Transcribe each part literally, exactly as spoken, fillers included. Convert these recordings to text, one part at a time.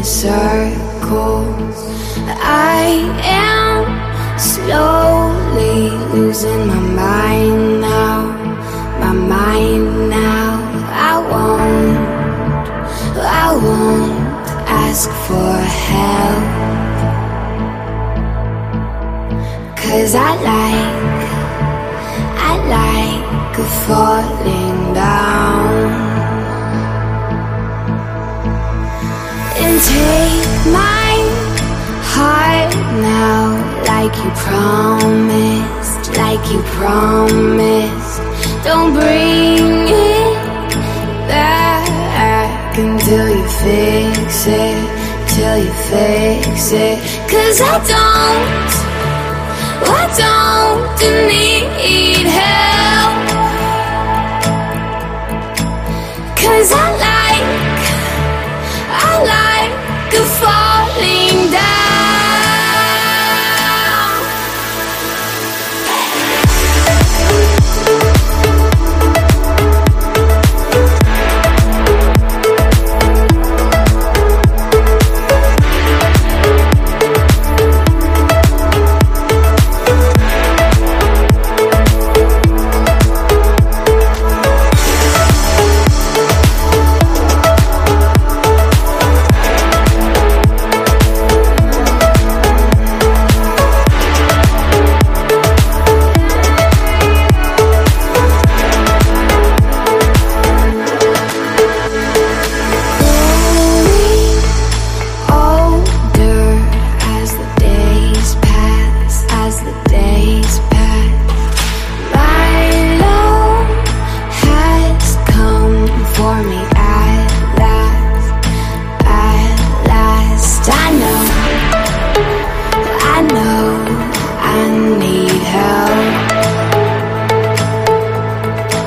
circles. I am slowly losing my mind now, my mind now. I won't, I won't ask for help, 'cause I like, I like falling down. And take my heart now, like you promised, like you promised. Don't bring it back until you fix it, till you fix it. 'Cause I don't, I don't need help, 'cause I like, I like falling down.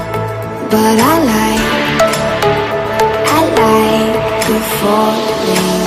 But I like, I like falling.